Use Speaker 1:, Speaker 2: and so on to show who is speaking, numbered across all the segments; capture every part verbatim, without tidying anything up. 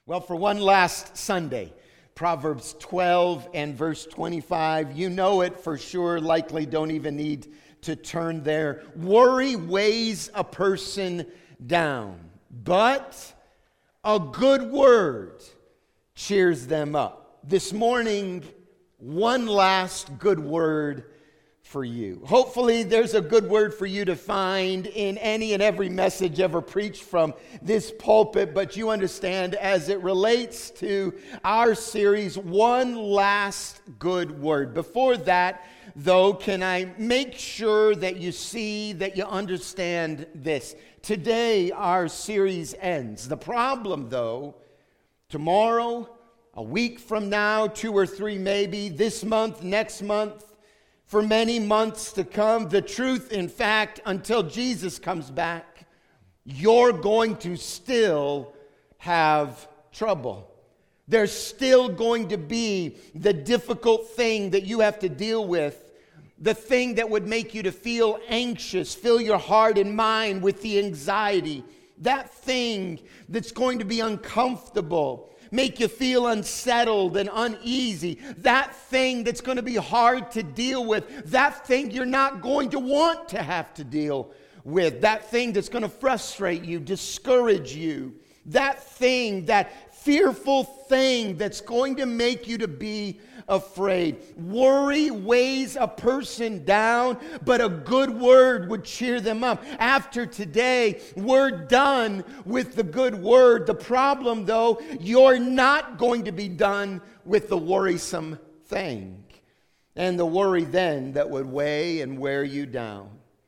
Speaker 1: Well, for one last Sunday, Proverbs twelve and verse twenty-five, you know it for sure, likely don't even need to turn there. Worry weighs a person down, but a good word cheers them up. This morning, one last good word for you. Hopefully there's a good word for you to find in any and every message ever preached from this pulpit, but you understand, as it relates to our series, one last good word. Before that, though, can I make sure that you see, that you understand this? Today our series ends. The problem, though, tomorrow, a week from now, two or three maybe, this month, next month, for many months to come, the truth, in fact, until Jesus comes back, you're going to still have trouble. There's still going to be the difficult thing that you have to deal with, the thing that would make you to feel anxious, fill your heart and mind with the anxiety, that thing that's going to be uncomfortable, make you feel unsettled and uneasy, that thing that's going to be hard to deal with, that thing you're not going to want to have to deal with, that thing that's going to frustrate you, discourage you, that thing, that fearful thing that's going to make you to be afraid. Worry weighs a person down, but a good word would cheer them up. After today, we're done with the good word. The problem, though, you're not going to be done with the worrisome thing. And the worry then that would weigh and wear you down.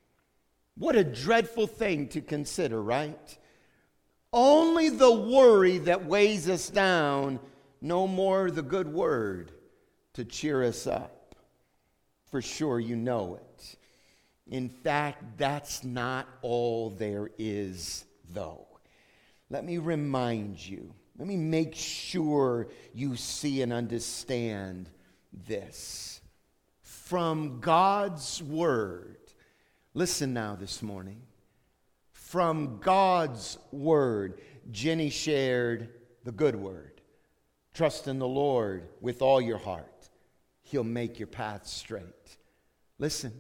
Speaker 1: What a dreadful thing to consider, right? Only the worry that weighs us down, no more the good word to cheer us up. For sure you know it. In fact, that's not all there is, though. Let me remind you, let me make sure you see and understand this. From God's word, listen now this morning. From God's word, Jenny shared the good word. Trust in the Lord with all your heart. He'll make your path straight. Listen.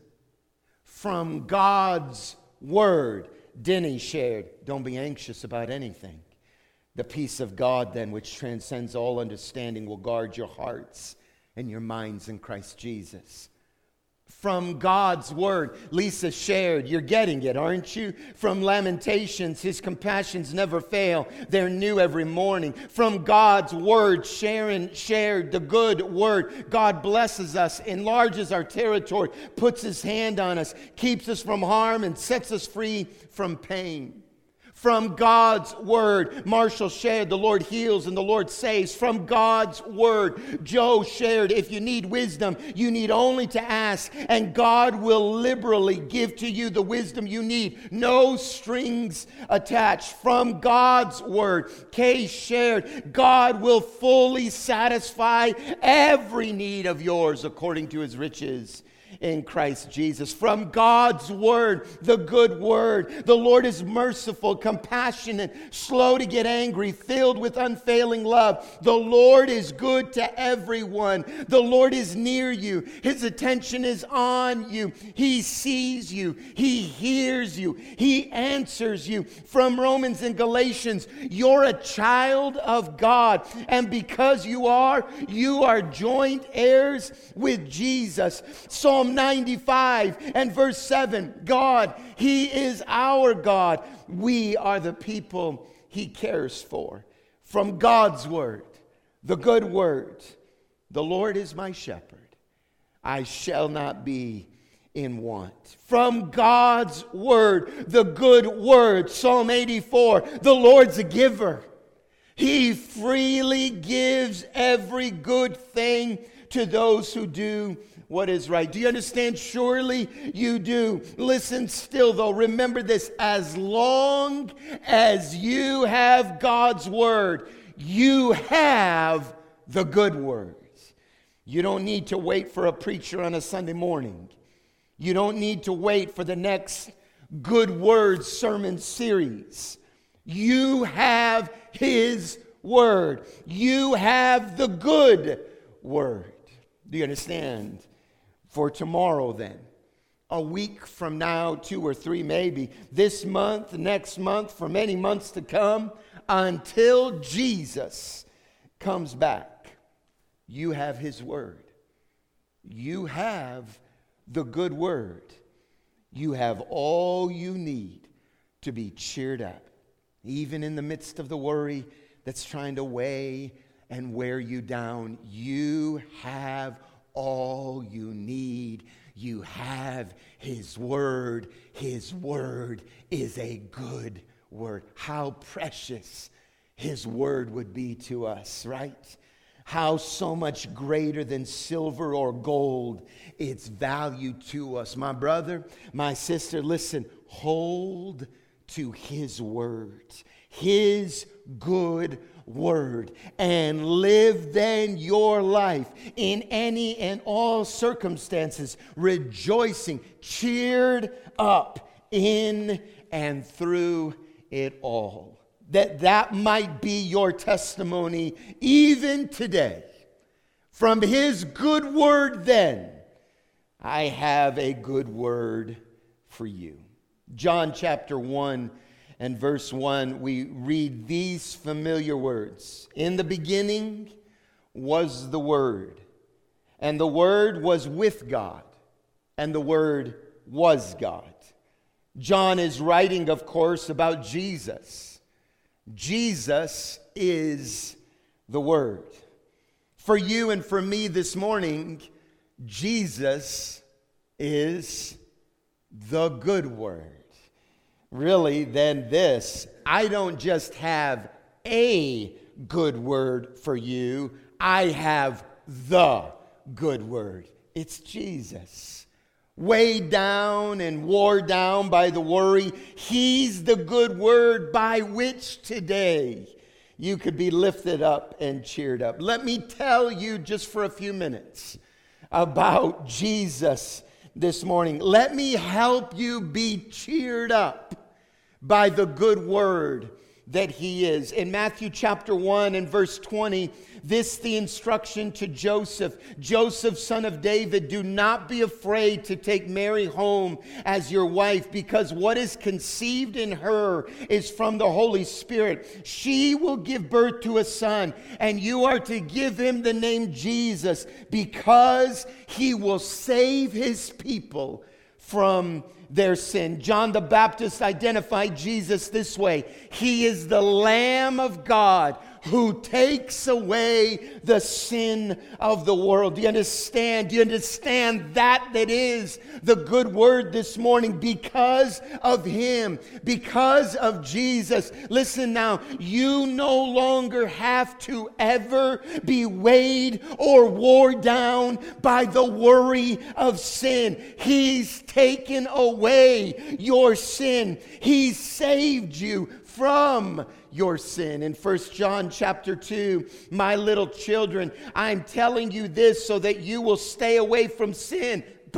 Speaker 1: From God's word, Denny shared, don't be anxious about anything. The peace of God then, which transcends all understanding, will guard your hearts and your minds in Christ Jesus. From God's word, Lisa shared, you're getting it, aren't you? From Lamentations, his compassions never fail. They're new every morning. From God's word, Sharon shared the good word. God blesses us, enlarges our territory, puts his hand on us, keeps us from harm, and sets us free from pain. From God's word, Marshall shared, the Lord heals and the Lord saves. From God's word, Joe shared, if you need wisdom, you need only to ask, and God will liberally give to you the wisdom you need. No strings attached. From God's word, Kay shared, God will fully satisfy every need of yours according to his riches in Christ Jesus. From God's word, the good word, the Lord is merciful, compassionate, slow to get angry, filled with unfailing love. The Lord is good to everyone. The Lord is near you. His attention is on you. He sees you. He hears you. He answers you. From Romans and Galatians, you're a child of God, and because you are, you are joint heirs with Jesus. Psalm ninety-five and verse seven, God, he is our God. We are the people he cares for. From God's word, the good word, the Lord is my shepherd. I shall not be in want. From God's word, the good word, Psalm eighty-four, the Lord's a giver. He freely gives every good thing to those who do what is right. Do you understand? Surely you do. Listen still, though. Remember this. As long as you have God's word, you have the good words. You don't need to wait for a preacher on a Sunday morning. You don't need to wait for the next good word sermon series. You have his word. You have the good word. Do you understand? For tomorrow then, a week from now, two or three maybe, this month, next month, for many months to come, until Jesus comes back, you have his word. You have the good word. You have all you need to be cheered up, even in the midst of the worry that's trying to weigh and wear you down. You have all you need. You have his word. His word is a good word. How precious his word would be to us, right? How so much greater than silver or gold its value to us. My brother, my sister, listen, hold to his word, his good word, and live then your life in any and all circumstances, rejoicing, cheered up in and through it all. That that might be your testimony even today. From his good word then, I have a good word for you. John chapter one and verse one, we read these familiar words. In the beginning was the Word, and the Word was with God, and the Word was God. John is writing, of course, about Jesus. Jesus is the Word. For you and for me this morning, Jesus is the good word. Really, then this, I don't just have a good word for you, I have the good word. It's Jesus. Weighed down and wore down by the worry, he's the good word by which today you could be lifted up and cheered up. Let me tell you just for a few minutes about Jesus this morning. Let me help you be cheered up by the good word that he is. In Matthew chapter one and verse twenty, this the instruction to Joseph. Joseph, son of David, do not be afraid to take Mary home as your wife, because what is conceived in her is from the Holy Spirit. She will give birth to a son, and you are to give him the name Jesus, because he will save his people from their sin. John the Baptist identified Jesus this way: he is the Lamb of God who takes away the sin of the world. Do you understand? Do you understand that that is the good word this morning? Because of him, because of Jesus. Listen now, you no longer have to ever be weighed or wore down by the worry of sin. He's taken away your sin. He's saved you from your sin. In First John chapter two, my little children, I'm telling you this so that you will stay away from sin.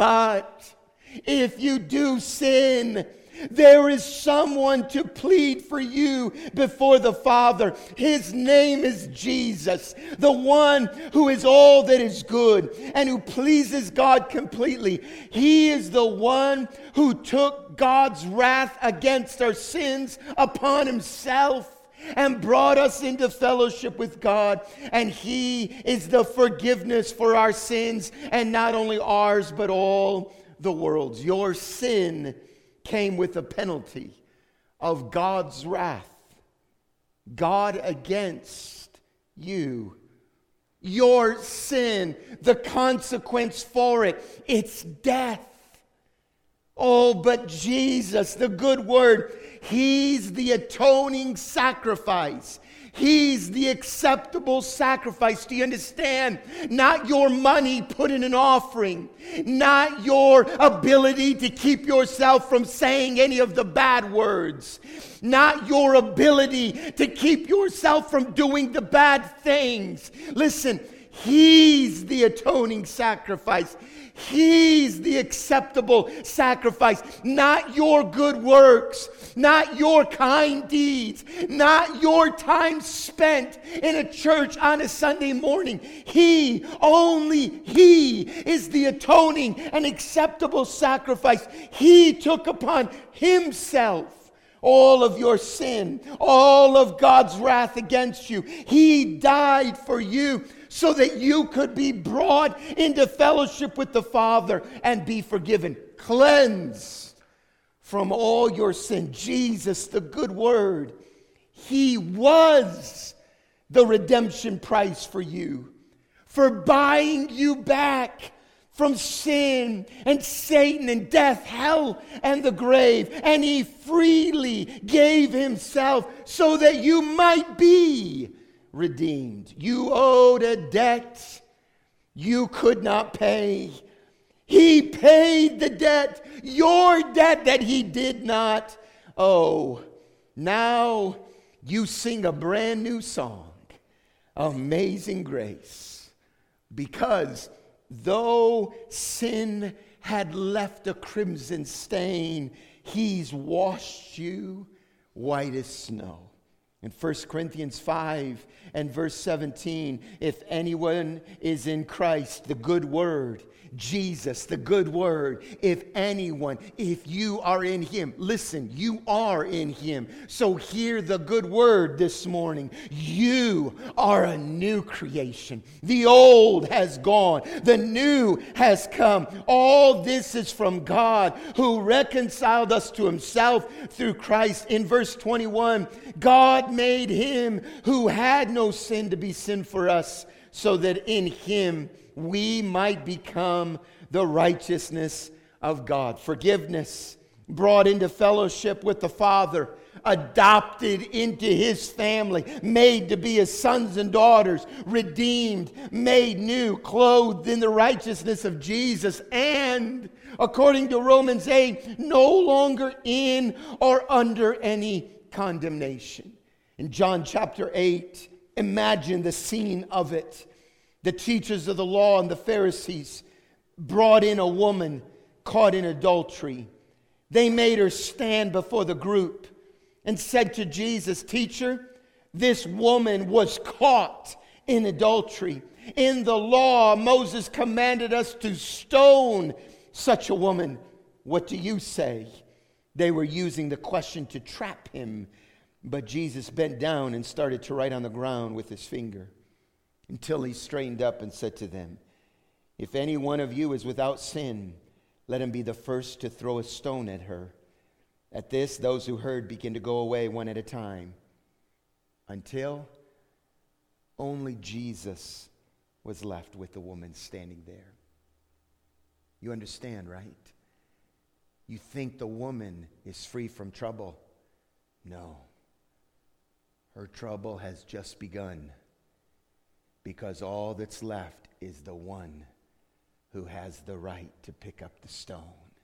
Speaker 1: But if you do sin, there is someone to plead for you before the Father. His name is Jesus, the one who is all that is good and who pleases God completely. He is the one who took God's wrath against our sins upon himself and brought us into fellowship with God. And he is the forgiveness for our sins, and not only ours, but all the world's. Your sin came with a penalty of God's wrath. God against you. Your sin, the consequence for it, it's death. Oh, but Jesus, the good word, he's the atoning sacrifice. He's the acceptable sacrifice. Do you understand? Not your money put in an offering. Not your ability to keep yourself from saying any of the bad words. Not your ability to keep yourself from doing the bad things. Listen, He's the atoning sacrifice. He's the acceptable sacrifice. Not your good works, not your kind deeds, not your time spent in a church on a Sunday morning. He, only He is the atoning and acceptable sacrifice. He took upon Himself all of your sin, all of God's wrath against you. He died for you so that you could be brought into fellowship with the Father and be forgiven, cleansed from all your sin. Jesus, the good word, He was the redemption price for you, for buying you back from sin and Satan and death, hell and the grave. And He freely gave Himself so that you might be redeemed. You owed a debt you could not pay. He paid the debt, your debt that He did not owe. Now you sing a brand new song, Amazing Grace, because though sin had left a crimson stain, He's washed you white as snow. In First Corinthians five and verse seventeen, if anyone is in Christ, the good word, Jesus, the good word, if anyone, if you are in Him, listen, you are in Him. So hear the good word this morning. You are a new creation. The old has gone. The new has come. All this is from God, who reconciled us to Himself through Christ. In verse twenty-one, God made Him who had no sin to be sin for us, so that in Him we might become the righteousness of God. Forgiveness, brought into fellowship with the Father, adopted into His family, made to be His sons and daughters, redeemed, made new, clothed in the righteousness of Jesus, and, according to Romans eight, no longer in or under any condemnation. In John chapter eight, imagine the scene of it. The teachers of the law and the Pharisees brought in a woman caught in adultery. They made her stand before the group and said to Jesus, "Teacher, this woman was caught in adultery. In the law, Moses commanded us to stone such a woman. What do you say?" They were using the question to trap Him, but Jesus bent down and started to write on the ground with His finger, until He straightened up and said to them, "If any one of you is without sin, let him be the first to throw a stone at her." At this, those who heard began to go away one at a time, until only Jesus was left with the woman standing there. You understand, right? You think the woman is free from trouble. No. Her trouble has just begun, because all that's left is the one who has the right to pick up the stone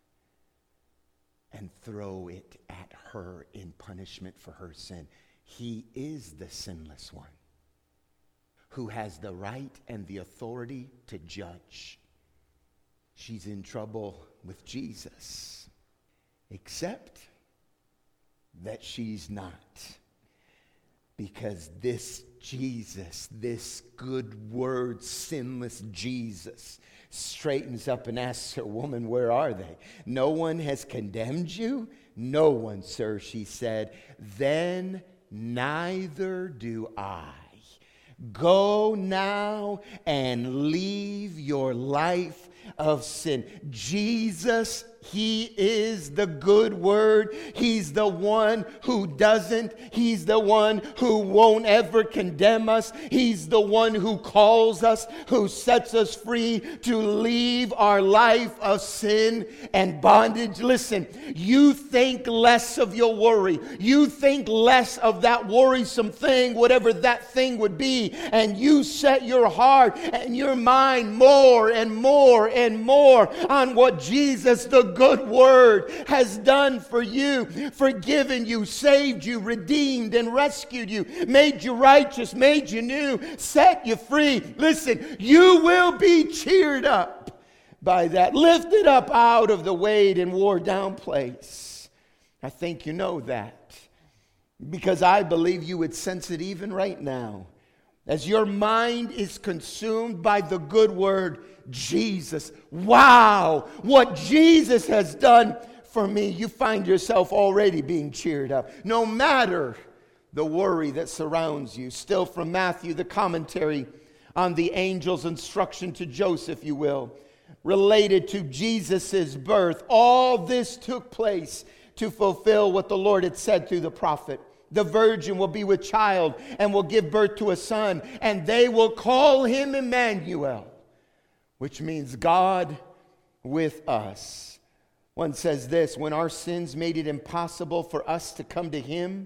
Speaker 1: and throw it at her in punishment for her sin. He is the sinless one who has the right and the authority to judge. She's in trouble with Jesus, except that she's not. Because this Jesus, this good word, sinless Jesus, straightens up and asks her, "Woman, where are they? No one has condemned you?" "No one, sir," she said. "Then neither do I. Go now and leave your life of sin." Jesus, He is the good word. He's the one who doesn't. He's the one who won't ever condemn us. He's the one who calls us, who sets us free to leave our life of sin and bondage. Listen, you think less of your worry. You think less of that worrisome thing, whatever that thing would be, and you set your heart and your mind more and more and more on what Jesus, the good word has done for you, forgiven you, saved you, redeemed and rescued you, made you righteous, made you new, set you free. Listen, you will be cheered up by that, lifted up out of the weighed and wore down place. I think you know that, because I believe you would sense it even right now. As your mind is consumed by the good word, Jesus. Wow, what Jesus has done for me. You find yourself already being cheered up, no matter the worry that surrounds you. Still from Matthew, the commentary on the angel's instruction to Joseph, you will, related to Jesus' birth. All this took place to fulfill what the Lord had said through the prophet. The virgin will be with child and will give birth to a son, and they will call him Emmanuel, which means God with us. One says this: when our sins made it impossible for us to come to him,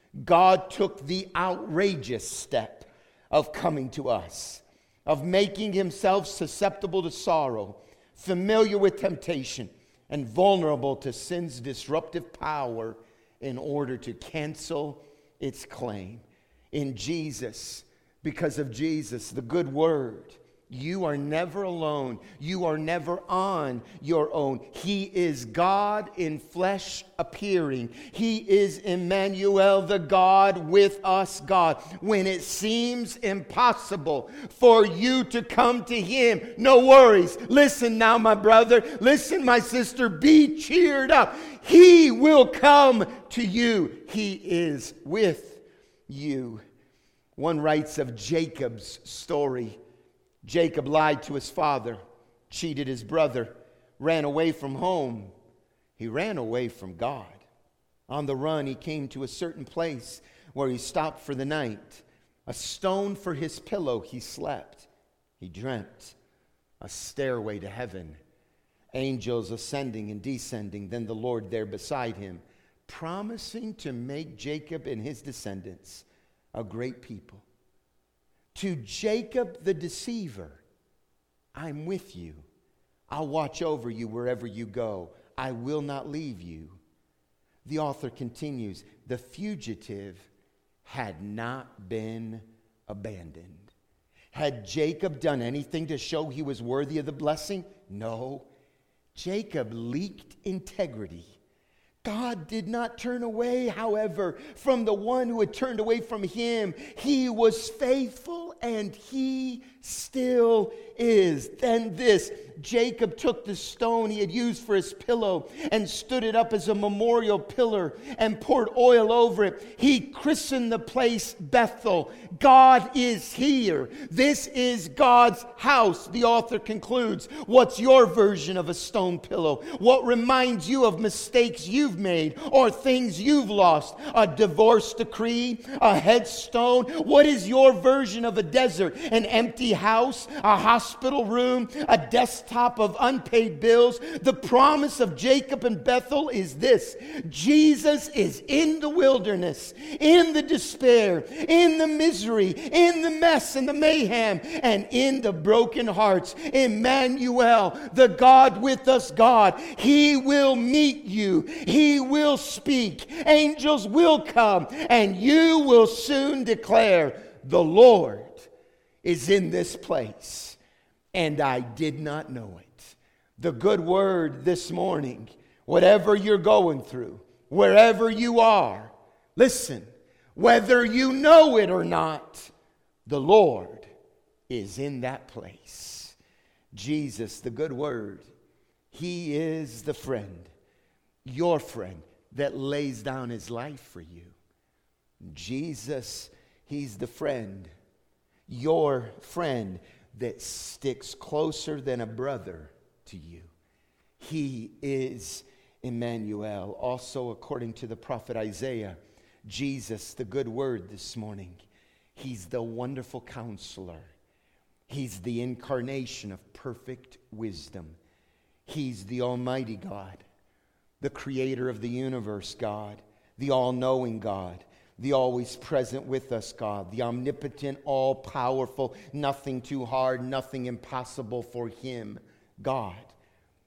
Speaker 1: God took the outrageous step of coming to us, of making himself susceptible to sorrow, familiar with temptation, and vulnerable to sin's disruptive power, in order to cancel its claim. In Jesus, because of Jesus, the good word, you are never alone. You are never on your own. He is God in flesh appearing. He is Emmanuel, the God with us God. When it seems impossible for you to come to him, no worries. Listen now, my brother. Listen, my sister. Be cheered up. He will come to you. He is with you. One writes of Jacob's story. Jacob lied to his father, cheated his brother, ran away from home. He ran away from God. On the run, he came to a certain place where he stopped for the night. A stone for his pillow, he slept. He dreamt a stairway to heaven, angels ascending and descending, then the Lord there beside him, promising to make Jacob and his descendants a great people. To Jacob the deceiver, I'm with you. I'll watch over you wherever you go. I will not leave you. The author continues, the fugitive had not been abandoned. Had Jacob done anything to show he was worthy of the blessing? No. Jacob leaked integrity. God did not turn away, however, from the one who had turned away from him. He was faithful, and he still is. Then this, Jacob took the stone he had used for his pillow and stood it up as a memorial pillar and poured oil over it. He christened the place Bethel. God is here. This is God's house. The author concludes, what's your version of a stone pillow? What reminds you of mistakes you've made or things you've lost? A divorce decree? A headstone? What is your version of a desert? An empty house? A hospital room? A desktop of unpaid bills? The promise of Jacob and Bethel is this: Jesus is in the wilderness, in the despair, in the misery, in the mess and the mayhem, and in the broken hearts. Emmanuel, the God with us God. He will meet you. He will speak. Angels will come, and you will soon declare, the Lord is in this place, and I did not know it. The good word this morning, whatever you're going through, wherever you are, listen, whether you know it or not, the Lord is in that place. Jesus, the good word, he is the friend, your friend that lays down his life for you. Jesus, he's the friend, your friend that sticks closer than a brother to you. He is Emmanuel. Also, according to the prophet Isaiah, Jesus, the good word this morning, he's the wonderful counselor. He's the incarnation of perfect wisdom. He's the almighty God, the creator of the universe God, the all-knowing God, the always present with us God, the omnipotent, all-powerful, nothing too hard, nothing impossible for him God.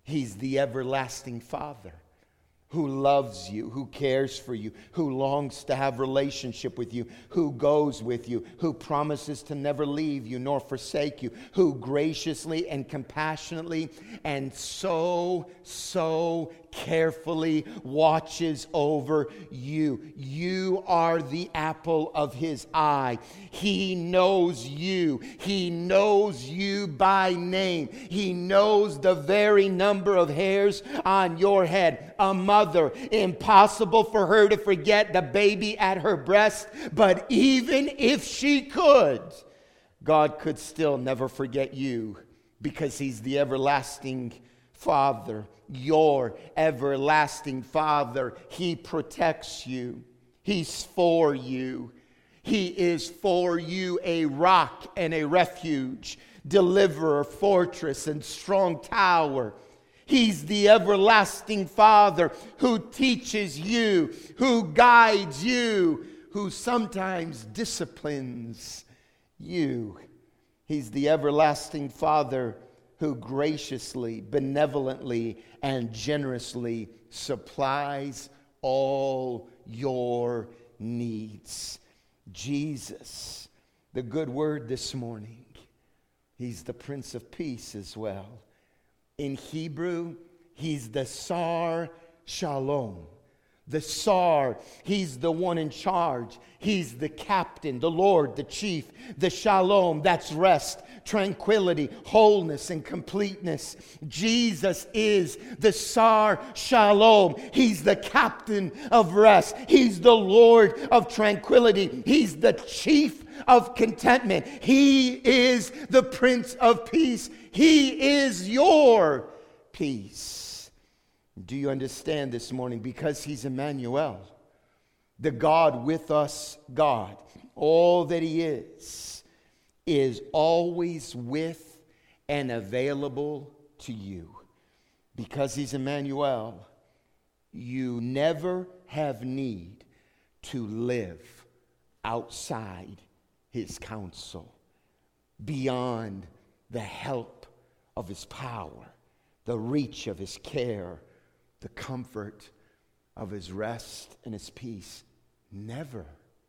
Speaker 1: He's the everlasting Father who loves you, who cares for you, who longs to have relationship with you, who goes with you, who promises to never leave you nor forsake you, who graciously and compassionately and so, so carefully watches over you. You are the apple of his eye. He knows you. He knows you by name. He knows the very number of hairs on your head. A mother, impossible for her to forget the baby at her breast, but even if she could, God could still never forget you, because he's the everlasting Father, your everlasting Father. He protects you. He's for you. He is for you a rock and a refuge, deliverer, fortress, and strong tower. He's the everlasting Father who teaches you, who guides you, who sometimes disciplines you. He's the everlasting Father who graciously, benevolently, and generously supplies all your needs. Jesus, the good word this morning, he's the Prince of Peace as well. In Hebrew, he's the Sar Shalom. The Sar, he's the one in charge. He's the captain, the Lord, the chief. The Shalom, that's rest, tranquility, wholeness, and completeness. Jesus is the Sar Shalom. He's the captain of rest. He's the Lord of tranquility. He's the chief of contentment. He is the Prince of Peace. He is your peace. Do you understand this morning? Because he's Emmanuel, the God with us God. All that he is, is always with and available to you. Because he's Emmanuel, you never have need to live outside his counsel, beyond the help of his power, the reach of his care, the comfort of his rest and his peace. Never.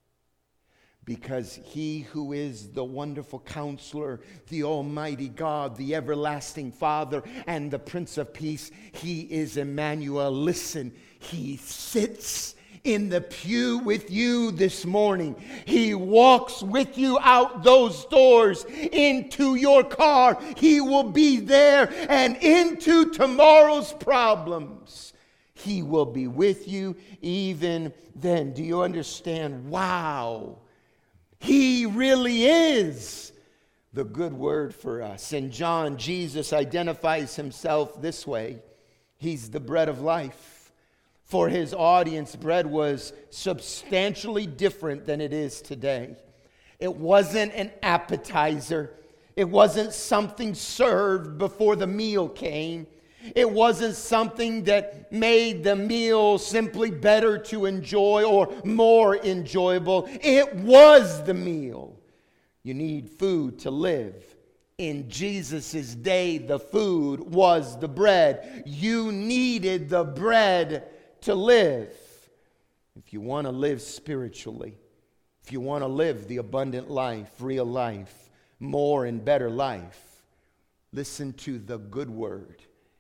Speaker 1: Because he who is the wonderful counselor, the almighty God, the everlasting Father, and the Prince of Peace, he is Emmanuel. Listen, he sits in the pew with you this morning. He walks with you out those doors into your car. He will be there, and into tomorrow's problems, he will be with you even then. Do you understand? Wow. He really is the good word for us. In John, Jesus identifies himself this way. He's the bread of life. For his audience, bread was substantially different than it is today. It wasn't an appetizer. It wasn't something served before the meal came. It wasn't something that made the meal simply better to enjoy or more enjoyable. It was the meal. You need food to live. In Jesus' day, the food was the bread. You needed the bread to live. If you want to live spiritually, if you want to live the abundant life, real life, more and better life, listen to the good word.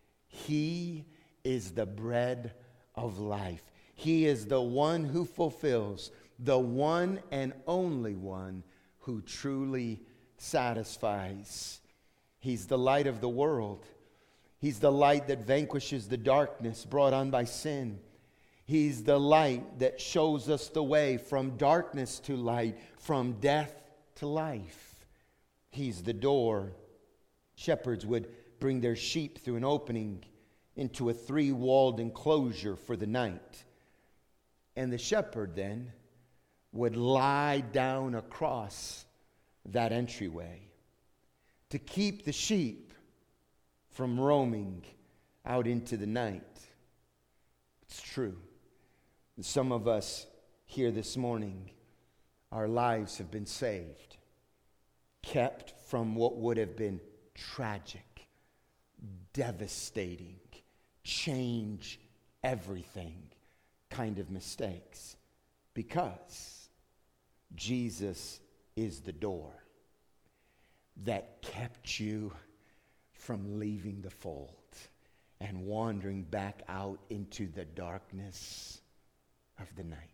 Speaker 1: He is the bread of life. He is the one who fulfills, the one and only one who truly satisfies. He's the light of the world. He's the light that vanquishes the darkness brought on by sin. He's the light that shows us the way from darkness to light, from death to life. He's the door. Shepherds would bring their sheep through an opening into a three-walled enclosure for the night. And the shepherd then would lie down across that entryway to keep the sheep from roaming out into the night. It's true. Some of us here this morning, our lives have been saved, kept from what would have been tragic, devastating change everything kind of mistakes, because Jesus is the door that kept you from leaving the fold and wandering back out into the darkness of the night.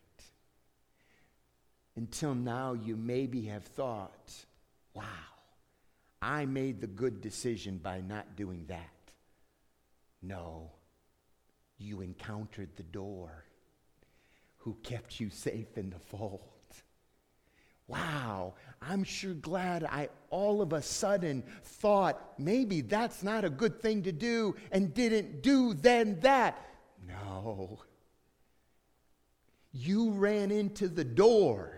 Speaker 1: Until now, you maybe have thought, wow, I made the good decision by not doing that. No, you encountered the door who kept you safe in the fold. Wow, I'm sure glad I all of a sudden thought maybe that's not a good thing to do and didn't do then that. No. You ran into the door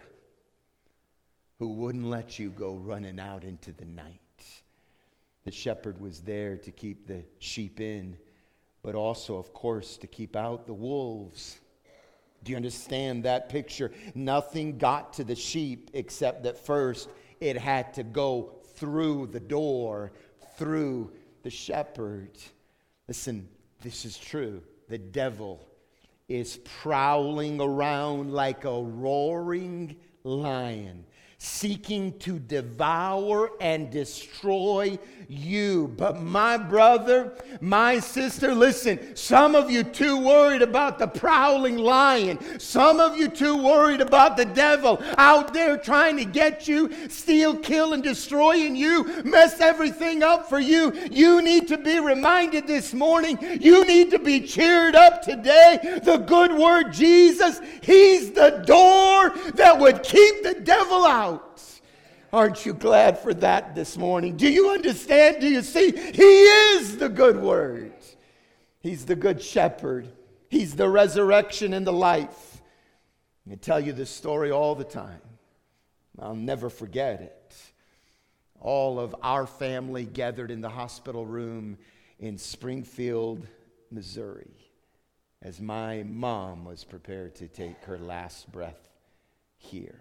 Speaker 1: who wouldn't let you go running out into the night. The shepherd was there to keep the sheep in, but also, of course, to keep out the wolves. Do you understand that picture? Nothing got to the sheep except that first it had to go through the door, through the shepherd. Listen, this is true. The devil is prowling around like a roaring lion, seeking to devour and destroy you. But my brother, my sister, listen, some of you too worried about the prowling lion. Some of you too worried about the devil out there trying to get you, steal, kill, and destroy in you, mess everything up for you. You need to be reminded this morning. You need to be cheered up today. The good word, Jesus, He's the door that would keep the devil out. Aren't you glad for that this morning? Do you understand? Do you see? He is the good word. He's the good shepherd. He's the resurrection and the life. I tell you this story all the time. I'll never forget it. All of our family gathered in the hospital room in Springfield, Missouri, as my mom was prepared to take her last breath here.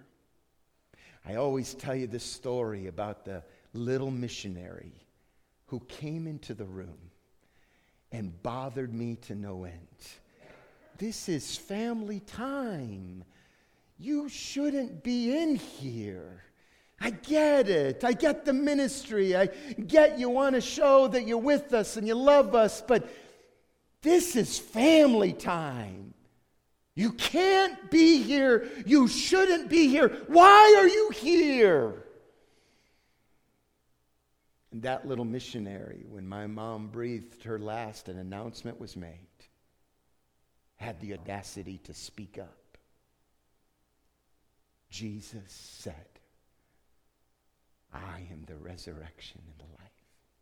Speaker 1: I always tell you this story about the little missionary who came into the room and bothered me to no end. This is family time. You shouldn't be in here. I get it. I get the ministry. I get you want to show that you're with us and you love us, but this is family time. You can't be here. You shouldn't be here. Why are you here? And that little missionary, when my mom breathed her last, an announcement was made, had the audacity to speak up. Jesus said, I am the resurrection and the life.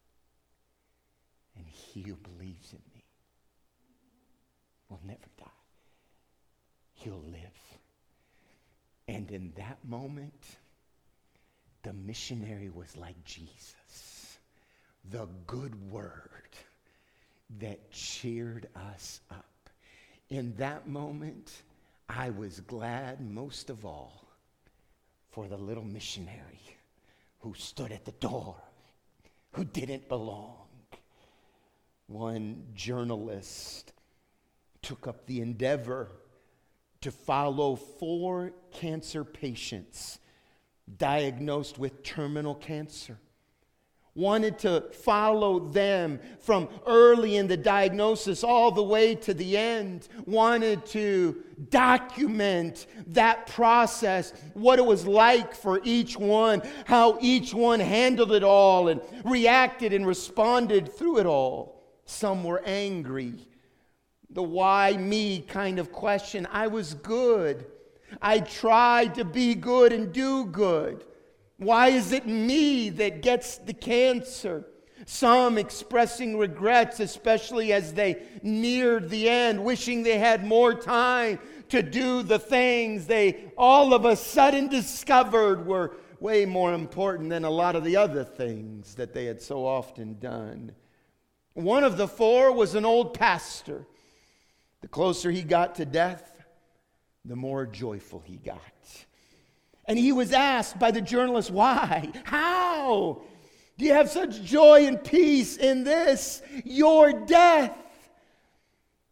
Speaker 1: And he who believes in me will never die. He'll live. And in that moment, the missionary was like Jesus, the good word that cheered us up. In that moment, I was glad most of all for the little missionary who stood at the door, who didn't belong. One journalist took up the endeavor to follow four cancer patients diagnosed with terminal cancer. Wanted to follow them from early in the diagnosis all the way to the end. Wanted to document that process, what it was like for each one, how each one handled it all and reacted and responded through it all. Some were angry. The why me kind of question. I was good. I tried to be good and do good. Why is it me that gets the cancer? Some expressing regrets, especially as they neared the end, wishing they had more time to do the things they all of a sudden discovered were way more important than a lot of the other things that they had so often done. One of the four was an old pastor. The closer he got to death, the more joyful he got. And he was asked by the journalist, why? How do you have such joy and peace in this, your death?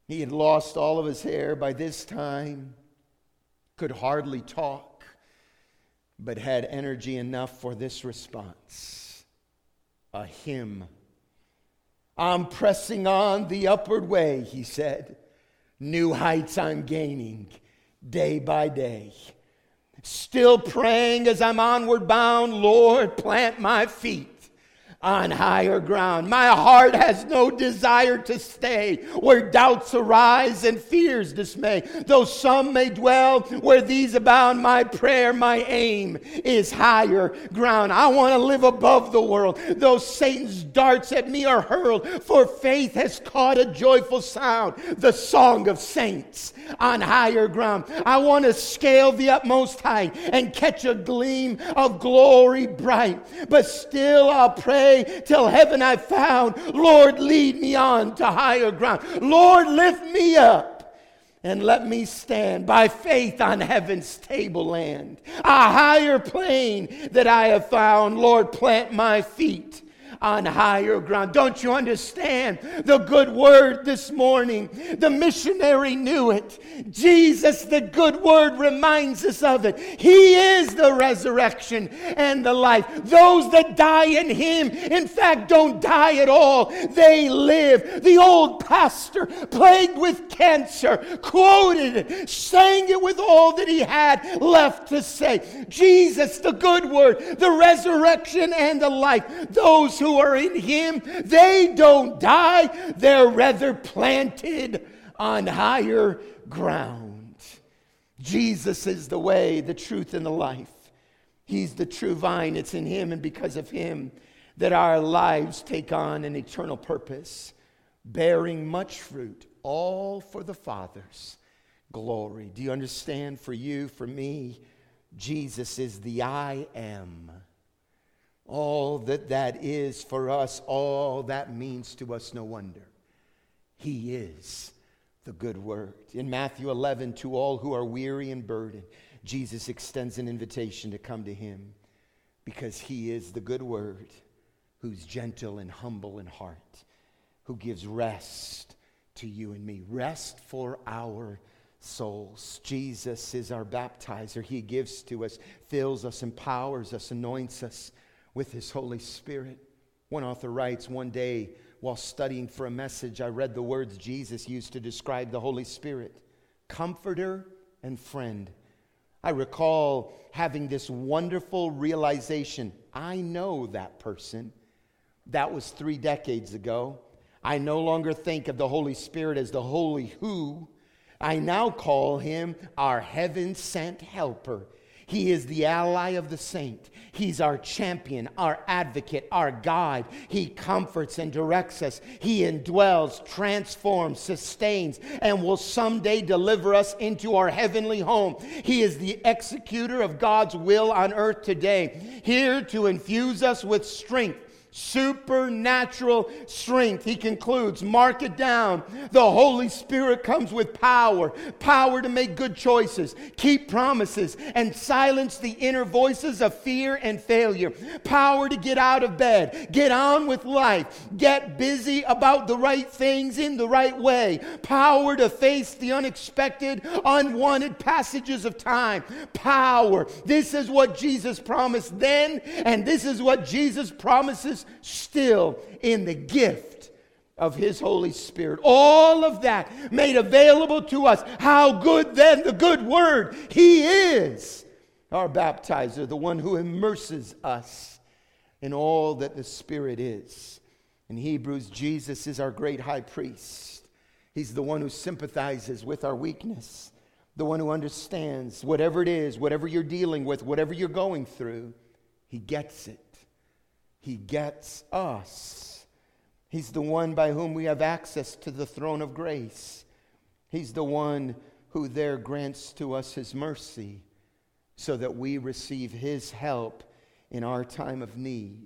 Speaker 1: He had lost all of his hair by this time, could hardly talk, but had energy enough for this response. A hymn. I'm pressing on the upward way, he said. New heights I'm gaining day by day. Still praying as I'm onward bound, Lord, plant my feet on higher ground. My heart has no desire to stay where doubts arise and fears dismay. Though some may dwell where these abound, my prayer, my aim is higher ground. I want to live above the world. Though Satan's darts at me are hurled, for faith has caught a joyful sound, the song of saints on higher ground. I want to scale the utmost height and catch a gleam of glory bright. But still I'll pray till heaven I've found. Lord, lead me on to higher ground. Lord, lift me up and let me stand by faith on heaven's tableland. A higher plane that I have found. Lord, plant my feet on higher ground. Don't you understand the good word this morning? The missionary knew it. Jesus, the good word, reminds us of it. He is the resurrection and the life. Those that die in him, in fact, don't die at all. They live. The old pastor, plagued with cancer, quoted it, sang it with all that he had left to say. Jesus, the good word, the resurrection and the life. Those who are in him, they don't die. They're rather planted on higher ground. Jesus is the way, the truth, and the life. He's the true vine. It's in him and because of him that our lives take on an eternal purpose, bearing much fruit, all for the Father's glory. Do you understand? For you, for me, Jesus is the I am. All that that is for us, all that means to us, no wonder. He is the good word. In Matthew eleven, to all who are weary and burdened, Jesus extends an invitation to come to him because he is the good word, who's gentle and humble in heart, who gives rest to you and me, rest for our souls. Jesus is our baptizer. He gives to us, fills us, empowers us, anoints us with his Holy Spirit. One author writes, one day while studying for a message, I read the words Jesus used to describe the Holy Spirit: comforter and friend. I recall having this wonderful realization. I know that person. That was three decades ago. I no longer think of the Holy Spirit as the Holy Who. I now call him our heaven-sent helper. He is the ally of the saint. He's our champion, our advocate, our guide. He comforts and directs us. He indwells, transforms, sustains, and will someday deliver us into our heavenly home. He is the executor of God's will on earth today, here to infuse us with strength. Supernatural strength. He concludes, mark it down. The Holy Spirit comes with power. Power to make good choices, keep promises, and silence the inner voices of fear and failure. Power to get out of bed, get on with life, get busy about the right things in the right way. Power to face the unexpected, unwanted passages of time. Power. This is what Jesus promised then, and this is what Jesus promises still in the gift of his Holy Spirit. All of that made available to us. How good then the good word. He is our baptizer, the one who immerses us in all that the Spirit is. In Hebrews, Jesus is our great high priest. He's the one who sympathizes with our weakness, the one who understands whatever it is, whatever you're dealing with, whatever you're going through. He gets it. He gets us. He's the one by whom we have access to the throne of grace. He's the one who there grants to us his mercy so that we receive his help in our time of need.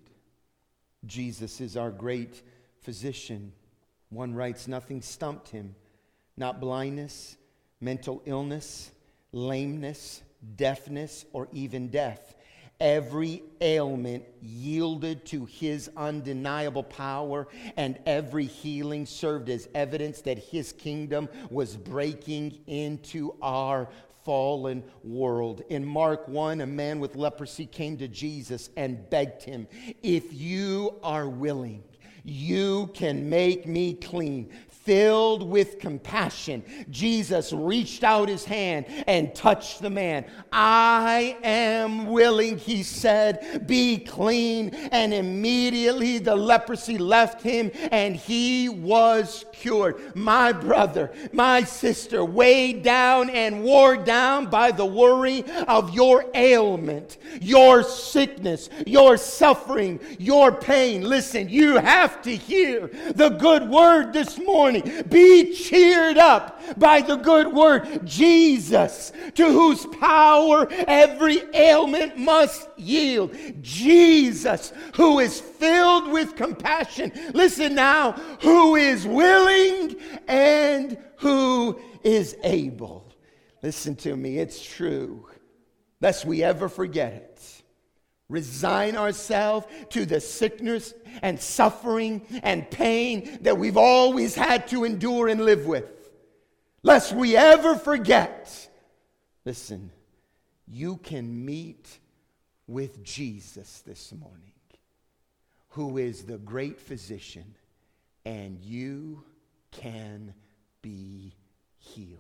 Speaker 1: Jesus is our great physician. One writes, nothing stumped him, not blindness, mental illness, lameness, deafness, or even death. Every ailment yielded to his undeniable power, and every healing served as evidence that his kingdom was breaking into our fallen world. In Mark one, a man with leprosy came to Jesus and begged him, "If you are willing, you can make me clean." Filled with compassion, Jesus reached out his hand and touched the man. "I am willing," he said, "be clean." And immediately the leprosy left him and he was cured. My brother, my sister, weighed down and wore down by the worry of your ailment, your sickness, your suffering, your pain. Listen, you have to hear the good word this morning. Be cheered up by the good word. Jesus, to whose power every ailment must yield. Jesus, who is filled with compassion. Listen now, who is willing and who is able. Listen to me, it's true. Lest we ever forget it. Resign ourselves to the sickness and suffering and pain that we've always had to endure and live with. Lest we ever forget. Listen, you can meet with Jesus this morning, who is the great physician, and you can be healed.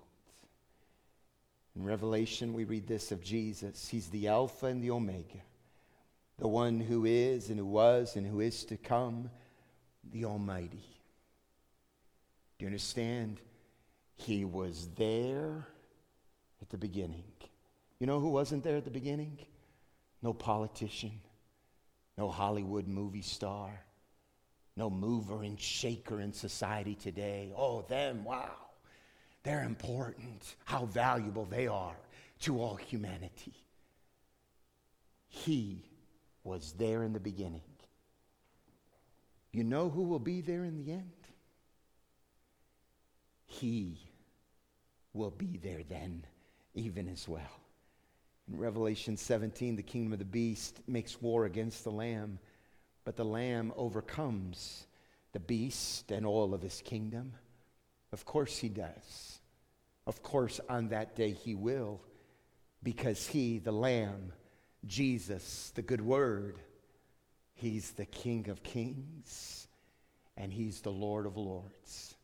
Speaker 1: In Revelation, we read this of Jesus. He's the Alpha and the Omega. The one who is and who was and who is to come, the Almighty. Do you understand? He was there at the beginning. You know who wasn't there at the beginning? No politician, no Hollywood movie star, no mover and shaker in society today. Oh, them, wow. They're important. How valuable they are to all humanity. He was there in the beginning. You know who will be there in the end? He will be there then, even as well. In Revelation seventeen, the kingdom of the beast makes war against the Lamb, but the Lamb overcomes the beast and all of his kingdom. Of course he does. Of course on that day he will, because he, the Lamb, Jesus, the good word, he's the King of kings and he's the Lord of lords.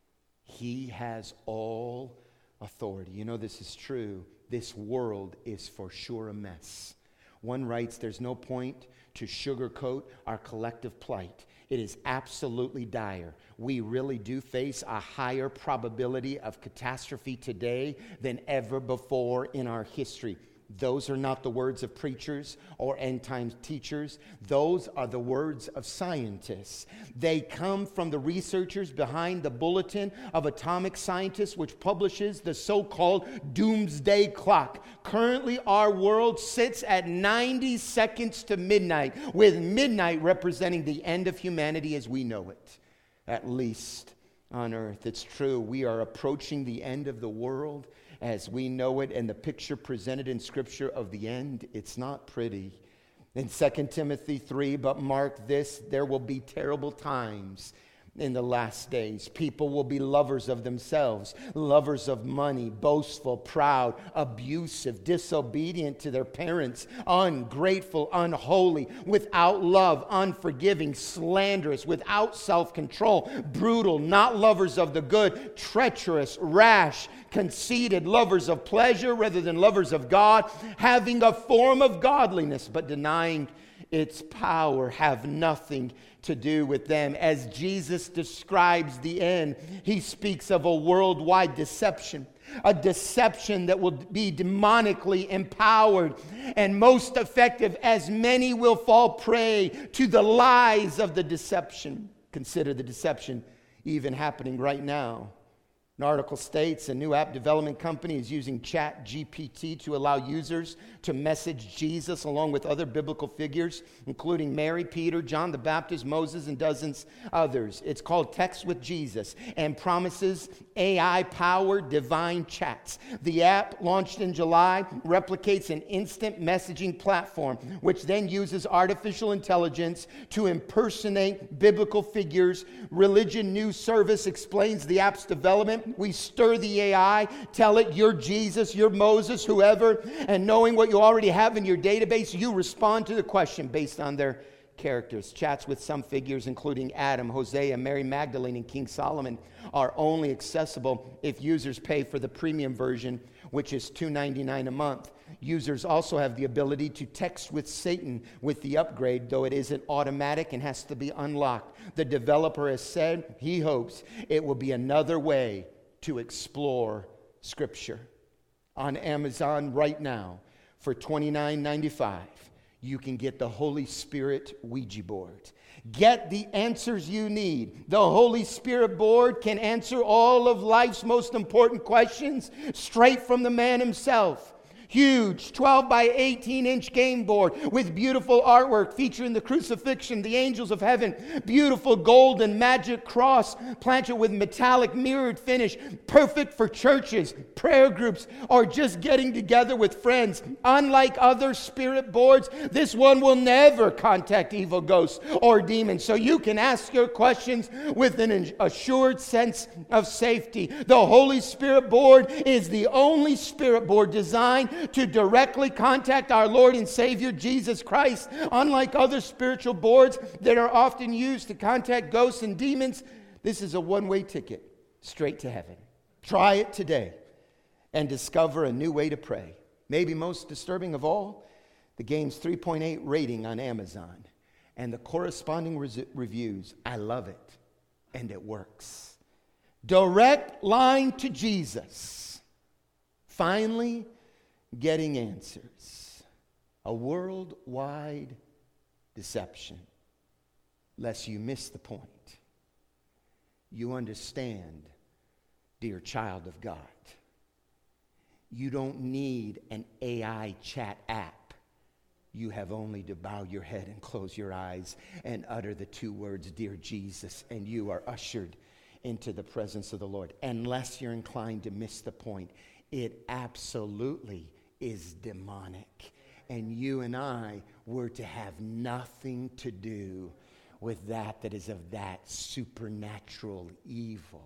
Speaker 1: He has all authority. You know this is true. This world is for sure a mess. One writes, there's no point to sugarcoat our collective plight. It is absolutely dire. We really do face a higher probability of catastrophe today than ever before in our history. Those are not the words of preachers or end-time teachers. Those are the words of scientists. They come from the researchers behind the Bulletin of Atomic Scientists, which publishes the so-called doomsday clock. Currently, our world sits at ninety seconds to midnight, with midnight representing the end of humanity as we know it, at least on earth. It's true, we are approaching the end of the world as we know it, and the picture presented in Scripture of the end, it's not pretty. In Second Timothy three, but mark this, there will be terrible times in the last days. People will be lovers of themselves, lovers of money, boastful, proud, abusive, disobedient to their parents, ungrateful, unholy, without love, unforgiving, slanderous, without self-control, brutal, not lovers of the good, treacherous, rash, conceited, lovers of pleasure rather than lovers of God, having a form of godliness but denying its power, have nothing to do with them. As Jesus describes the end, he speaks of a worldwide deception, a deception that will be demonically empowered and most effective, as many will fall prey to the lies of the deception. Consider the deception even happening right now. An article states a new app development company is using Chat G P T to allow users to message Jesus along with other biblical figures, including Mary, Peter, John the Baptist, Moses, and dozens others. It's called Text with Jesus and promises A I-powered divine chats. The app, launched in July, replicates an instant messaging platform, which then uses artificial intelligence to impersonate biblical figures. Religion News Service explains the app's development. We stir the A I, tell it you're Jesus, you're Moses, whoever, and knowing what you already have in your database, you respond to the question based on their characters. Chats with some figures, including Adam, Hosea, Mary Magdalene, and King Solomon, are only accessible if users pay for the premium version, which is two dollars and ninety-nine cents a month. Users also have the ability to text with Satan with the upgrade, though it isn't automatic and has to be unlocked. The developer has said he hopes it will be another way to explore Scripture. On Amazon right now, for twenty-nine ninety-five, you can get the Holy Spirit Ouija board. Get the answers you need. The Holy Spirit board can answer all of life's most important questions straight from the man himself. Huge twelve by eighteen inch game board with beautiful artwork featuring the crucifixion, the angels of heaven, beautiful gold and magic cross planted with metallic mirrored finish, perfect for churches, prayer groups, or just getting together with friends. Unlike other spirit boards, this one will never contact evil ghosts or demons, so you can ask your questions with an assured sense of safety. The Holy Spirit board is the only spirit board designed to directly contact our Lord and Savior Jesus Christ. Unlike other spiritual boards that are often used to contact ghosts and demons, this is a one-way ticket straight to heaven. Try it today and discover a new way to pray. Maybe most disturbing of all, the game's three point eight rating on Amazon and the corresponding res- reviews. I love it, and it works. Direct line to Jesus. Finally, getting answers. A worldwide deception. Lest you miss the point. You understand, dear child of God, you don't need an A I chat app. You have only to bow your head and close your eyes and utter the two words, dear Jesus, and you are ushered into the presence of the Lord. Unless you're inclined to miss the point, it absolutely is demonic. And you and I were to have nothing to do with that that is of that supernatural evil.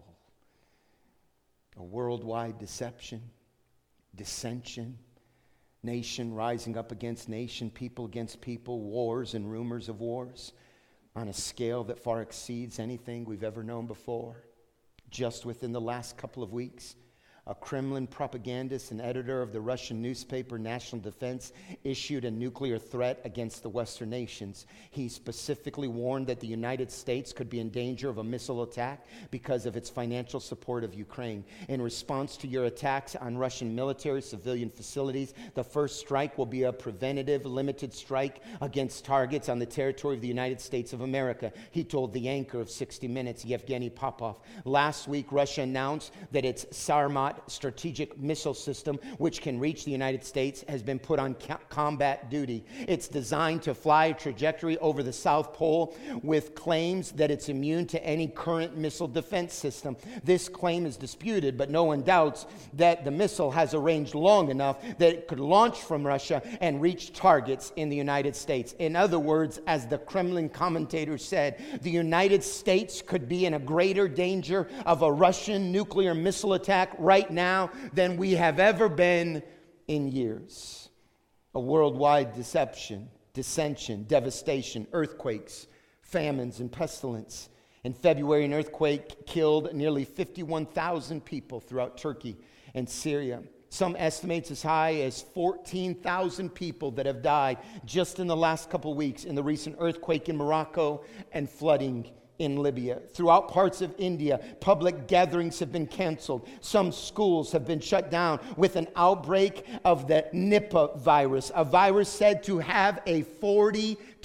Speaker 1: A worldwide deception, dissension, nation rising up against nation, people against people, wars and rumors of wars on a scale that far exceeds anything we've ever known before. Just within the last couple of weeks, a Kremlin propagandist and editor of the Russian newspaper National Defense issued a nuclear threat against the Western nations. He specifically warned that the United States could be in danger of a missile attack because of its financial support of Ukraine. In response to your attacks on Russian military civilian facilities, the first strike will be a preventative, limited strike against targets on the territory of the United States of America, he told the anchor of sixty minutes, Yevgeny Popov. Last week, Russia announced that its Sarmat strategic missile system, which can reach the United States, has been put on ca- combat duty. It's designed to fly a trajectory over the South Pole with claims that it's immune to any current missile defense system. This claim is disputed, but no one doubts that the missile has a range long enough that it could launch from Russia and reach targets in the United States. In other words, as the Kremlin commentator said, the United States could be in a greater danger of a Russian nuclear missile attack right now than we have ever been in years. A worldwide deception, dissension, devastation, earthquakes, famines, and pestilence. In February, an earthquake killed nearly fifty-one thousand people throughout Turkey and Syria. Some estimates as high as fourteen thousand people that have died just in the last couple weeks in the recent earthquake in Morocco and flooding in Libya. Throughout parts of India, public gatherings have been canceled. Some schools have been shut down with an outbreak of the Nipah virus, a virus said to have a forty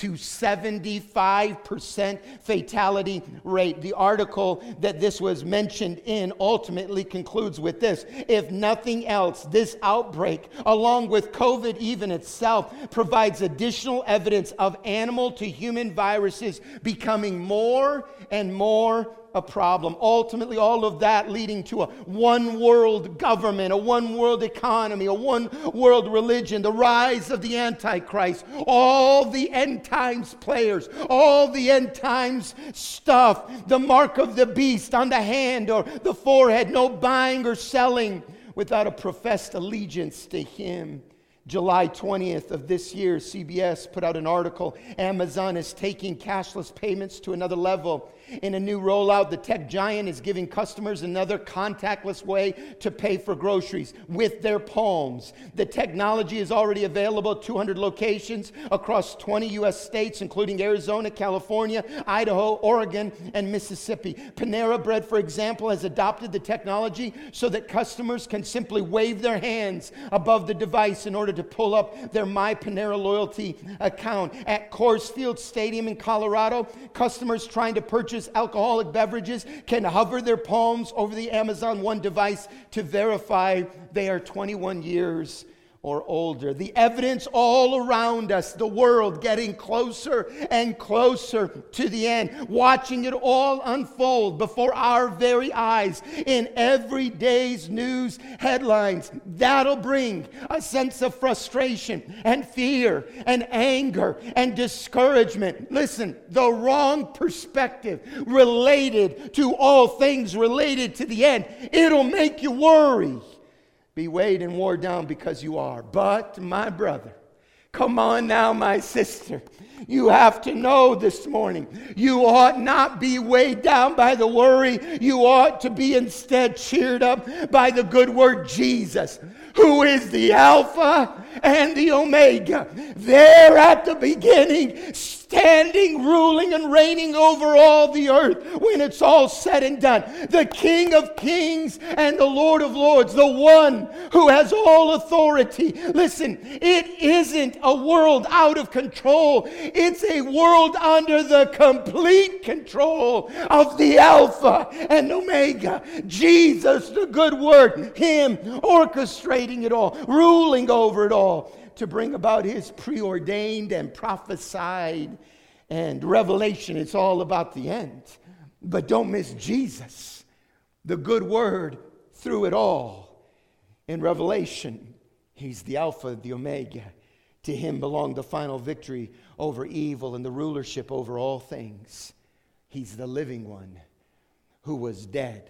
Speaker 1: to seventy-five percent fatality rate. The article that this was mentioned in ultimately concludes with this: if nothing else, this outbreak, along with COVID even itself, provides additional evidence of animal to human viruses becoming more and more a problem. Ultimately, all of that leading to a one world government, a one world economy, a one world religion, the rise of the Antichrist, all the end times players, all the end times stuff, the mark of the beast on the hand or the forehead, no buying or selling without a professed allegiance to him. July twentieth of this year, C B S put out an article. Amazon is taking cashless payments to another level. In a new rollout, the tech giant is giving customers another contactless way to pay for groceries with their palms. The technology is already available at two hundred locations across twenty U S states, including Arizona, California, Idaho, Oregon, and Mississippi. Panera Bread, for example, has adopted the technology so that customers can simply wave their hands above the device in order to pull up their My Panera loyalty account. At Coors Field Stadium in Colorado, customers trying to purchase alcoholic beverages can hover their palms over the Amazon One device to verify they are twenty-one years or older. The evidence all around us, the world getting closer and closer to the end, watching it all unfold before our very eyes in every day's news headlines. That'll bring a sense of frustration and fear and anger and discouragement. Listen, the wrong perspective related to all things related to the end, it'll make you worry. Be weighed and wore down because you are. But, my brother, come on now, my sister, you have to know this morning, you ought not be weighed down by the worry. You ought to be instead cheered up by the good word Jesus, who is the Alpha and the Omega. There at the beginning, standing, ruling, and reigning over all the earth when it's all said and done. The King of Kings and the Lord of Lords, the one who has all authority. Listen, it isn't a world out of control. It's a world under the complete control of the Alpha and Omega. Jesus, the good word, him orchestrating it all, ruling over it all, to bring about his preordained and prophesied and revelation. It's all about the end. But don't miss Jesus, the good word through it all. In Revelation, he's the Alpha, the Omega. To him belonged the final victory over evil and the rulership over all things. He's the living one who was dead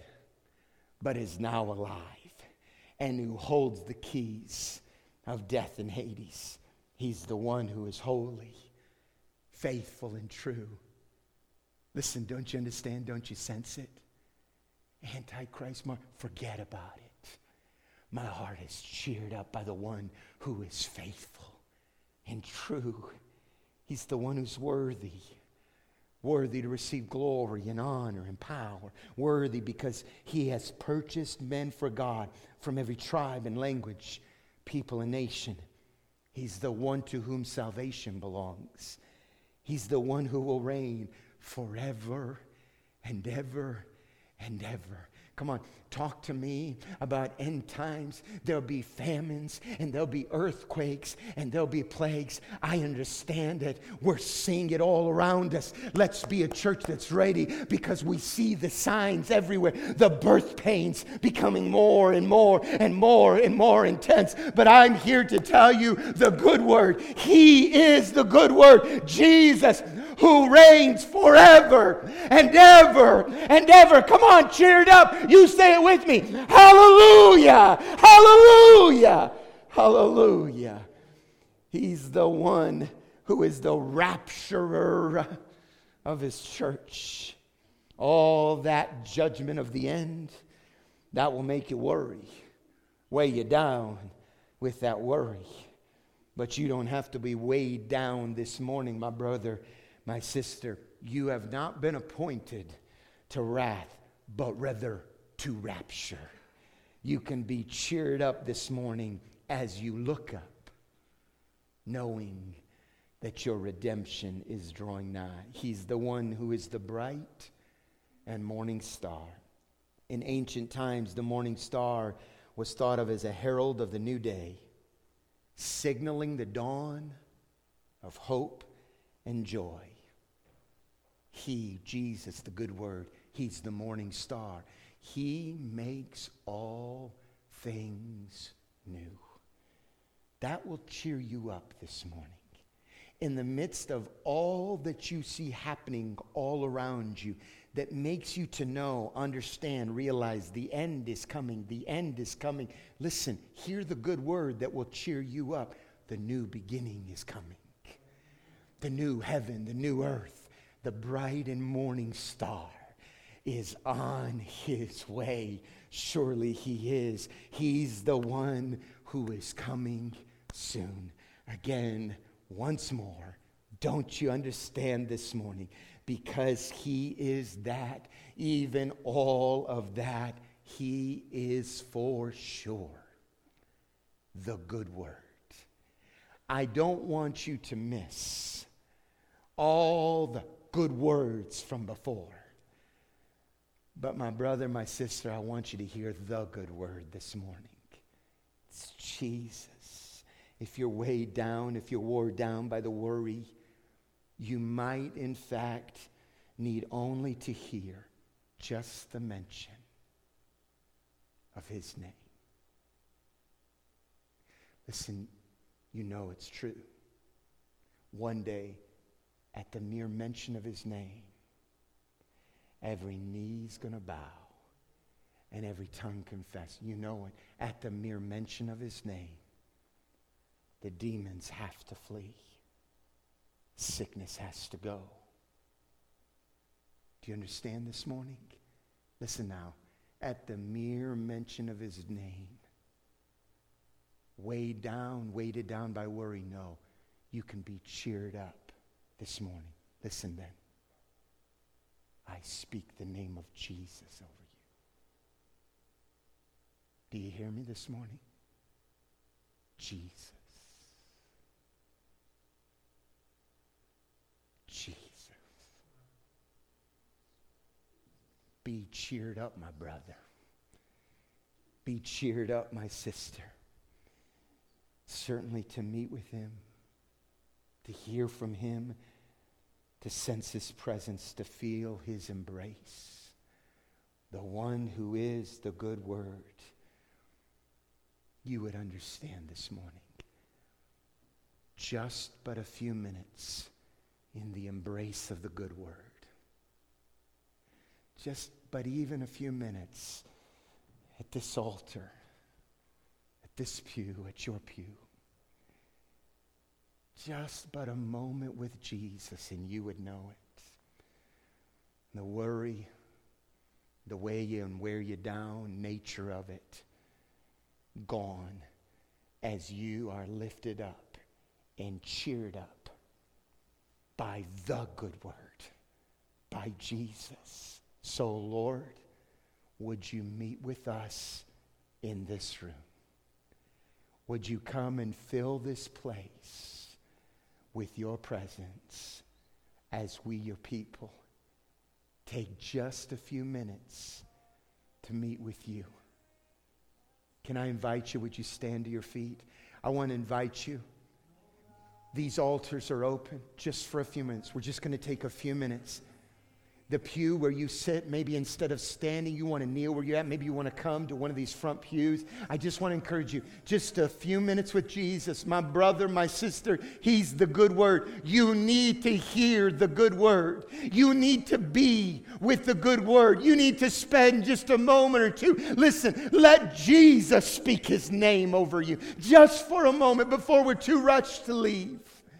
Speaker 1: but is now alive, and who holds the keys of death and Hades. He's the one who is holy, faithful, and true. Listen, don't you understand? Don't you sense it? Antichrist, forget about it. My heart is cheered up by the one who is faithful and true. He's the one who's worthy. Worthy to receive glory and honor and power. Worthy because he has purchased men for God from every tribe and language, people and nation. He's the one to whom salvation belongs. He's the one who will reign forever and ever and ever. Come on, talk to me about end times. There'll be famines and there'll be earthquakes and there'll be plagues. I understand it. We're seeing it all around us. Let's be a church that's ready, because we see the signs everywhere. The birth pains becoming more and more and more and more intense. But I'm here to tell you the good word. He is the good word. Jesus, who reigns forever and ever and ever. Come on, cheer it up. You say it with me. Hallelujah! Hallelujah! Hallelujah! He's the one who is the rapturer of his church. All that judgment of the end, that will make you worry, weigh you down with that worry. But you don't have to be weighed down this morning, my brother, my sister. You have not been appointed to wrath, but rather to rapture. You can be cheered up this morning as you look up, knowing that your redemption is drawing nigh. He's the one who is the bright and morning star. In ancient times, the morning star was thought of as a herald of the new day, signaling the dawn of hope and joy. He, Jesus, the good word, he's the morning star. He makes all things new. That will cheer you up this morning. In the midst of all that you see happening all around you, that makes you to know, understand, realize the end is coming, the end is coming. Listen, hear the good word that will cheer you up. The new beginning is coming. The new heaven, the new earth, the bright and morning star is on his way. Surely he is. He's the one who is coming soon. Again, once more, don't you understand this morning? Because he is that, even all of that, he is for sure the good word. I don't want you to miss all the good words from before. But my brother, my sister, I want you to hear the good word this morning. It's Jesus. If you're weighed down, if you're worn down by the worry, you might, in fact, need only to hear just the mention of his name. Listen, you know it's true. One day, at the mere mention of his name, every knee's going to bow and every tongue confess. You know it. At the mere mention of his name, the demons have to flee. Sickness has to go. Do you understand this morning? Listen now. At the mere mention of his name, weighed down, weighted down by worry, no. You can be cheered up this morning. Listen then. I speak the name of Jesus over you. Do you hear me this morning? Jesus. Jesus. Be cheered up, my brother. Be cheered up, my sister. Certainly to meet with him, to hear from him, to sense his presence, to feel his embrace. The one who is the good word. You would understand this morning. Just but a few minutes in the embrace of the good word. Just but even a few minutes at this altar, at this pew, at your pew. Just but a moment with Jesus and you would know it. The worry, the way you and wear you down, nature of it, gone as you are lifted up and cheered up by the good word, by Jesus. So, Lord, would you meet with us in this room? Would you come and fill this place with your presence as we, your people, take just a few minutes to meet with you? Can I invite you? Would you stand to your feet? I want to invite you. These altars are open just for a few minutes. We're just going to take a few minutes. The pew where you sit, maybe instead of standing, you want to kneel where you're at. Maybe you want to come to one of these front pews. I just want to encourage you. Just a few minutes with Jesus. My brother, my sister, he's the good word. You need to hear the good word. You need to be with the good word. You need to spend just a moment or two. Listen, let Jesus speak his name over you. Just for a moment before we're too rushed to leave.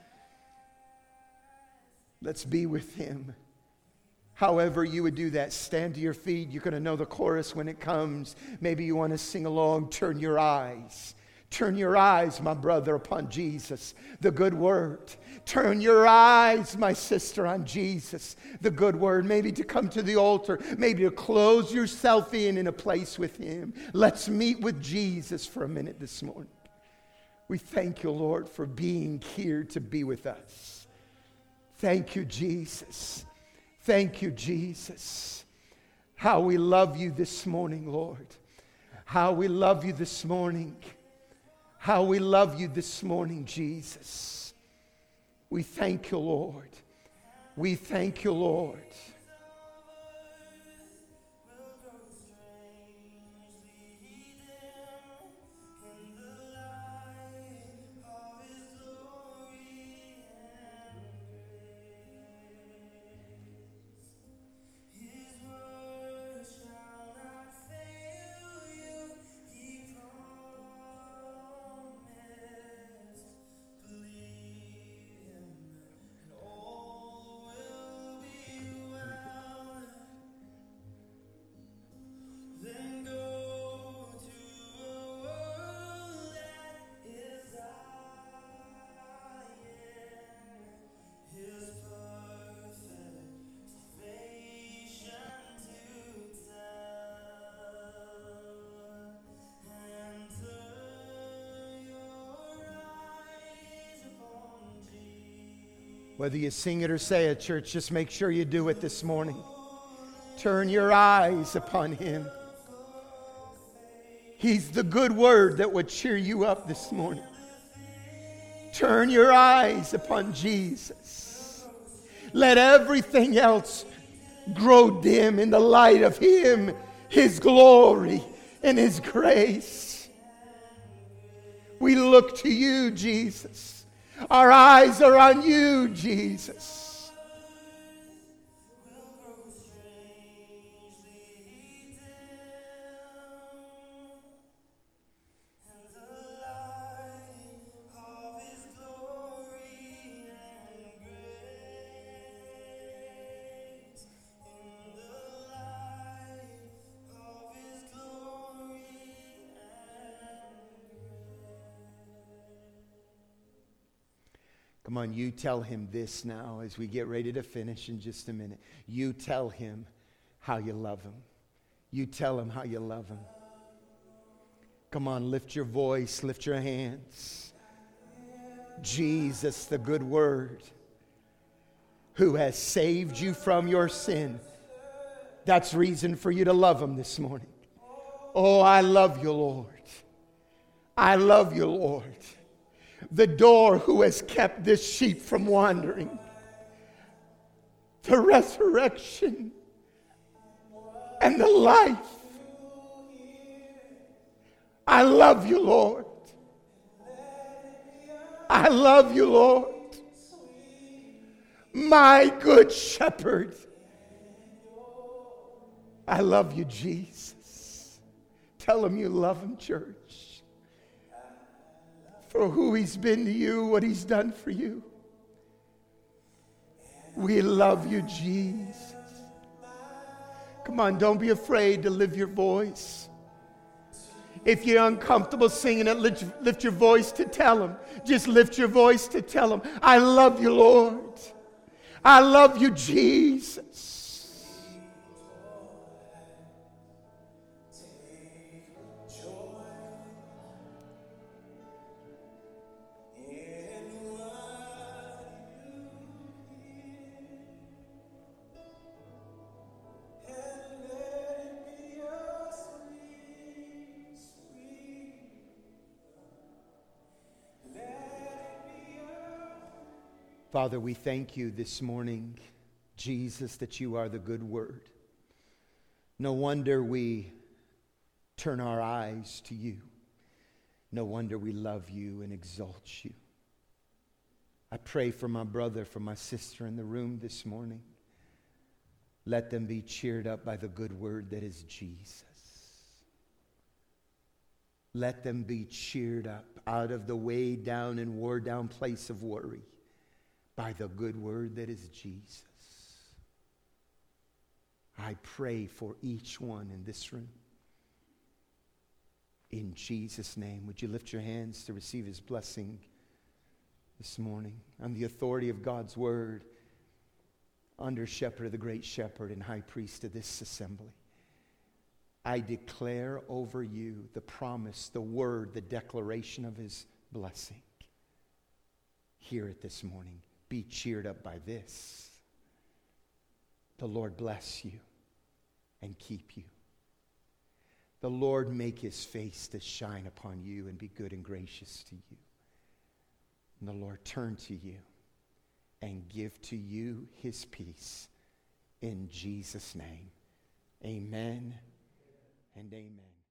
Speaker 1: Let's be with him. However you would do that, stand to your feet. You're going to know the chorus when it comes. Maybe you want to sing along. Turn your eyes. Turn your eyes, my brother, upon Jesus, the good word. Turn your eyes, my sister, on Jesus, the good word. Maybe to come to the altar. Maybe to close yourself in in a place with him. Let's meet with Jesus for a minute this morning. We thank you, Lord, for being here to be with us. Thank you, Jesus. Thank you, Jesus. How we love you this morning, Lord. How we love you this morning. How we love you this morning, Jesus. We thank you, Lord. We thank you, Lord. Whether you sing it or say it, church, just make sure you do it this morning. Turn your eyes upon Him. He's the good word that would cheer you up this morning. Turn your eyes upon Jesus. Let everything else grow dim in the light of Him, His glory, and His grace. We look to you, Jesus. Our eyes are on you, Jesus. Come on, you tell Him this now as we get ready to finish in just a minute. You tell Him how you love Him. You tell Him how you love Him. Come on, lift your voice, lift your hands. Jesus, the good word, who has saved you from your sin. That's reason for you to love Him this morning. Oh, I love you, Lord. I love you, Lord. The door who has kept this sheep from wandering. The resurrection and the life. I love you, Lord. I love you, Lord. My good shepherd. I love you, Jesus. Tell Him you love Him, church. For who He's been to you, what He's done for you. We love you, Jesus. Come on, don't be afraid to lift your voice. If you're uncomfortable singing it, lift, lift your voice to tell Him. Just lift your voice to tell Him, I love you, Lord. I love you, Jesus. Father, we thank you this morning, Jesus, that you are the good word. No wonder we turn our eyes to you. No wonder we love you and exalt you. I pray for my brother, for my sister in the room this morning. Let them be cheered up by the good word that is Jesus. Let them be cheered up out of the weighed down and wore down place of worry by the good word that is Jesus. I pray for each one in this room. In Jesus' name, would you lift your hands to receive His blessing this morning? On the authority of God's word, under shepherd, the great shepherd and high priest of this assembly, I declare over you the promise, the word, the declaration of His blessing. Hear it this morning. Be cheered up by this. The Lord bless you and keep you. The Lord make his face to shine upon you and be good and gracious to you. And the Lord turn to you and give to you his peace. In Jesus' name, amen and amen.